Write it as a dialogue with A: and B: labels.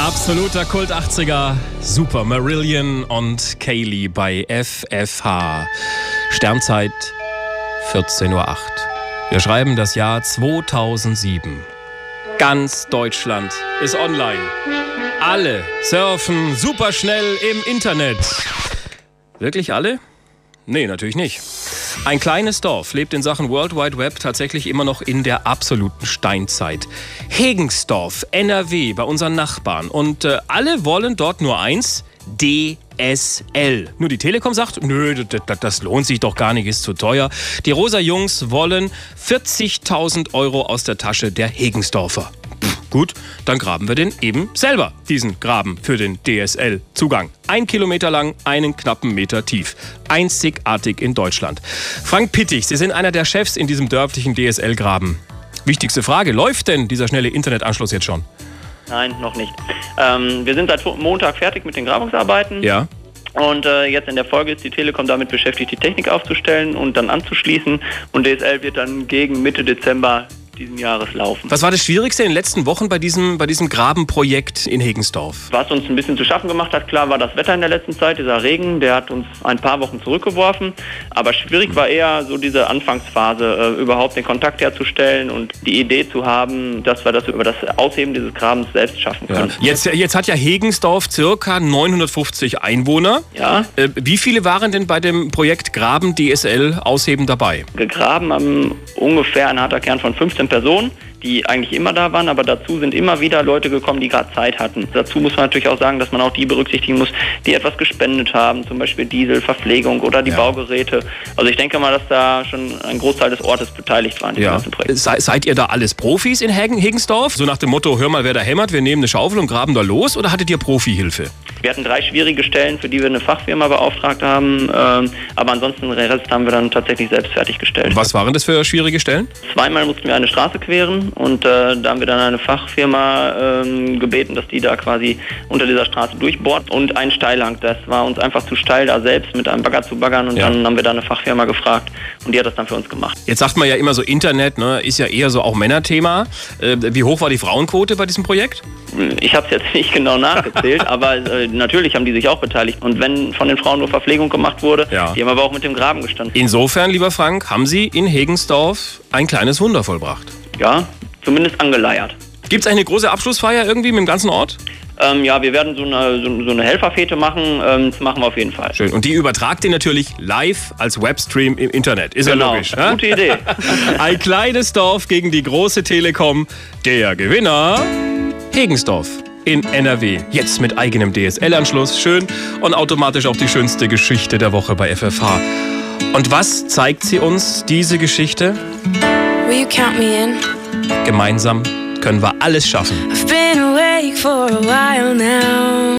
A: Absoluter Kult 80er. Super. Marillion und Kaylee bei FFH. Sternzeit 14:08 Uhr. Wir schreiben das Jahr 2007. Ganz Deutschland ist online. Alle surfen superschnell im Internet. Wirklich alle? Nee, natürlich nicht. Ein kleines Dorf lebt in Sachen World Wide Web tatsächlich immer noch in der absoluten Steinzeit. Hegensdorf, NRW, bei unseren Nachbarn. Und alle wollen dort nur eins: DSL. Nur die Telekom sagt, nö, das lohnt sich doch gar nicht, ist zu teuer. Die Rosa Jungs wollen 40.000 Euro aus der Tasche der Hegensdorfer. Gut, dann graben wir den eben selber, diesen Graben für den DSL-Zugang. 1 Kilometer lang, einen knappen Meter tief. Einzigartig in Deutschland. Frank Pittig, Sie sind einer der Chefs in diesem dörflichen DSL-Graben. Wichtigste Frage, läuft denn dieser schnelle Internetanschluss jetzt schon?
B: Nein, noch nicht. Wir sind seit Montag fertig mit den Grabungsarbeiten.
A: Ja.
B: Und jetzt in der Folge ist die Telekom damit beschäftigt, die Technik aufzustellen und dann anzuschließen. Und DSL wird dann gegen Mitte Dezember diesen Jahres laufen.
A: Was war das Schwierigste in den letzten Wochen bei diesem Grabenprojekt in Hegensdorf?
B: Was uns ein bisschen zu schaffen gemacht hat, klar, war das Wetter in der letzten Zeit. Dieser Regen, der hat uns ein paar Wochen zurückgeworfen. Aber schwierig war eher so diese Anfangsphase, überhaupt den Kontakt herzustellen und die Idee zu haben, dass wir das über das Ausheben dieses Grabens selbst schaffen können.
A: Ja. Jetzt hat ja Hegensdorf circa 950 Einwohner.
B: Ja.
A: Wie viele waren denn bei dem Projekt Graben DSL Ausheben dabei?
B: Gegraben haben ungefähr ein harter Kern von 15 Personen, die eigentlich immer da waren, aber dazu sind immer wieder Leute gekommen, die gerade Zeit hatten. Dazu muss man natürlich auch sagen, dass man auch die berücksichtigen muss, die etwas gespendet haben, zum Beispiel Diesel, Verpflegung oder die Baugeräte. Also ich denke mal, dass da schon ein Großteil des Ortes beteiligt war an diesem ganzen Projekt.
A: Seid ihr da alles Profis in Hegensdorf? So nach dem Motto, hör mal, wer da hämmert, wir nehmen eine Schaufel und graben da los, oder hattet ihr Profihilfe?
B: Wir hatten 3 schwierige Stellen, für die wir eine Fachfirma beauftragt haben, aber ansonsten den Rest haben wir dann tatsächlich selbst fertiggestellt.
A: Was waren das für schwierige Stellen?
B: Zweimal mussten wir eine Straße queren und da haben wir dann eine Fachfirma gebeten, dass die da quasi unter dieser Straße durchbohrt, und ein Steilhang. Das war uns einfach zu steil, da selbst mit einem Bagger zu baggern, und dann haben wir da eine Fachfirma gefragt und die hat das dann für uns gemacht. Jetzt
A: sagt man ja immer so, Internet, ne, ist ja eher so auch Männerthema. Wie hoch war die Frauenquote bei diesem Projekt?
B: Ich habe es jetzt nicht genau nachgezählt, aber natürlich haben die sich auch beteiligt. Und wenn von den Frauen nur Verpflegung gemacht wurde, die haben aber auch mit dem Graben gestanden.
A: Insofern, lieber Frank, haben Sie in Hegensdorf ein kleines Wunder vollbracht.
B: Ja, zumindest angeleiert.
A: Gibt es eine große Abschlussfeier irgendwie mit dem ganzen Ort?
B: Ja, wir werden so eine Helferfete machen. Das machen wir auf jeden Fall.
A: Schön. Und die übertragt ihr natürlich live als Webstream im Internet. Ist ja logisch.
B: Genau, gute Idee.
A: Ein kleines Dorf gegen die große Telekom. Der Gewinner: Hegensdorf in NRW. Jetzt mit eigenem DSL-Anschluss. Schön und automatisch auch die schönste Geschichte der Woche bei FFH. Und was zeigt sie uns, diese Geschichte?
C: Will you count me in?
A: Gemeinsam können wir alles schaffen.
C: I've been awake for a while now.